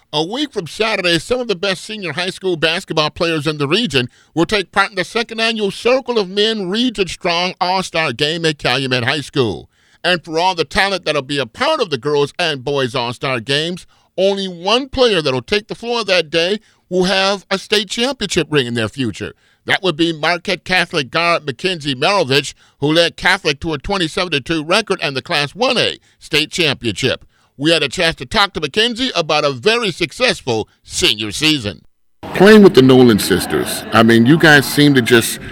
A week from Saturday, some of the best senior high school basketball players in the region will take part in the second annual Circle of Men Region Strong All-Star Game at Calumet High School. And for all the talent that'll be a part of the girls and boys All-Star Games, only one player that'll take the floor that day will have a state championship ring in their future. That would be Marquette Catholic guard Mackenzie Merovich, who led Catholic to a 27-2 record and the Class 1A state championship. We had a chance to talk to Mackenzie about a very successful senior season. Playing with the Nolan sisters, you guys seem to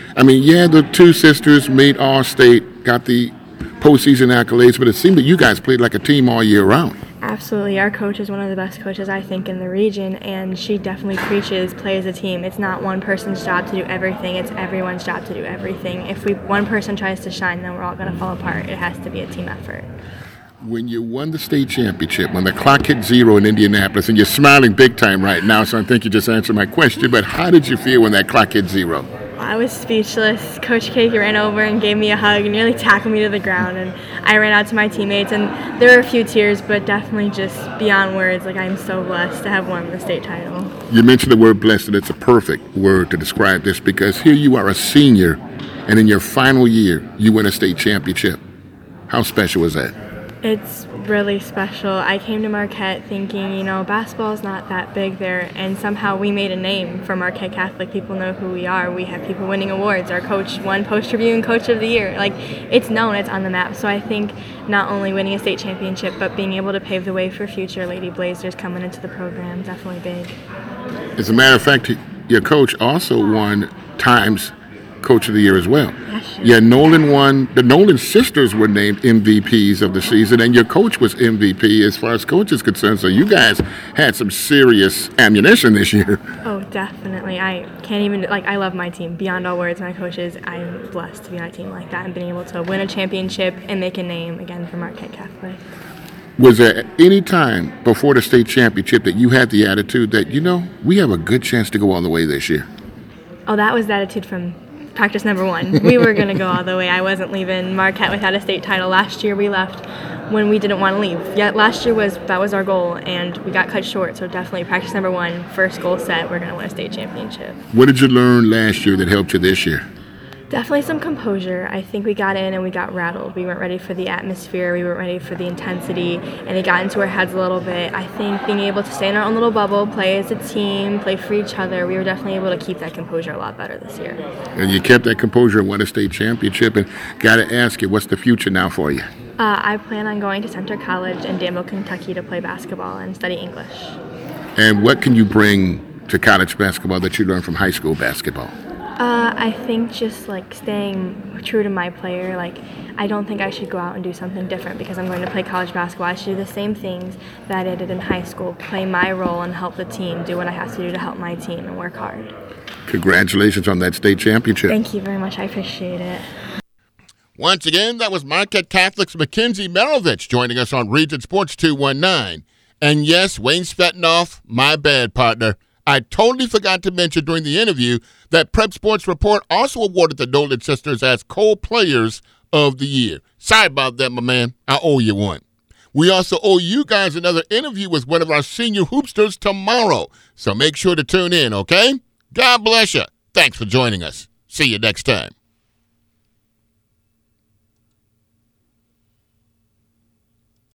the two sisters made All-State, got the postseason accolades, but it seemed that you guys played like a team all year round. Absolutely. Our coach is one of the best coaches, I think, in the region, and she definitely preaches play as a team. It's not one person's job to do everything. It's everyone's job to do everything. If one person tries to shine, then we're all going to fall apart. It has to be a team effort. When you won the state championship, when the clock hit 0 in Indianapolis, and you're smiling big time right now, so I think you just answered my question, but how did you feel when that clock hit 0? I was speechless. Coach Cake ran over and gave me a hug and nearly tackled me to the ground, and I ran out to my teammates, and there were a few tears, but definitely just beyond words. I'm so blessed to have won the state title. You mentioned the word blessed, and it's a perfect word to describe this, because here you are a senior, and in your final year, you win a state championship. How special was that? It's really special. I came to Marquette thinking, basketball is not that big there, and somehow we made a name for Marquette Catholic. People know who we are. We have people winning awards. Our coach won Post Tribune Coach of the Year. It's known, it's on the map. So I think not only winning a state championship, but being able to pave the way for future Lady Blazers coming into the program, definitely big. As a matter of fact, your coach also won Times Coach of the Year as well. Yeah, Nolan won. The Nolan sisters were named MVPs of the season, and your coach was MVP as far as coach is concerned. So you guys had some serious ammunition this year. Oh, definitely. I can't even, I love my team. Beyond all words, my coaches, I'm blessed to be on a team like that and being able to win a championship and make a name again for Marquette Catholic. Was there any time before the state championship that you had the attitude that, we have a good chance to go all the way this year? Oh, that was the attitude from practice number 1. We were going to go all the way. I wasn't leaving Marquette without a state title. Last year we left when we didn't want to leave. Yet last year that was our goal, and we got cut short. So definitely practice number 1, first goal set, we're going to win a state championship. What did you learn last year that helped you this year? Definitely some composure. I think we got in and we got rattled. We weren't ready for the atmosphere. We weren't ready for the intensity, and it got into our heads a little bit. I think being able to stay in our own little bubble, play as a team, play for each other, we were definitely able to keep that composure a lot better this year. And you kept that composure and won a state championship. And got to ask you, what's the future now for you? I plan on going to Centre College in Danville, Kentucky to play basketball and study English. And what can you bring to college basketball that you learned from high school basketball? I think just staying true to my player. I don't think I should go out and do something different because I'm going to play college basketball. I should do the same things that I did in high school, play my role and help the team, do what I have to do to help my team and work hard. Congratulations on that state championship. Thank you very much. I appreciate it. Once again, that was Marquette Catholic's Mackenzie Merovich joining us on Region Sports 219. And yes, Wayne Svetnoff, my bad, partner. I totally forgot to mention during the interview that Prep Sports Report also awarded the Nolan sisters as co-players of the year. Sorry about that, my man. I owe you one. We also owe you guys another interview with one of our senior hoopsters tomorrow. So make sure to tune in, okay? God bless you. Thanks for joining us. See you next time.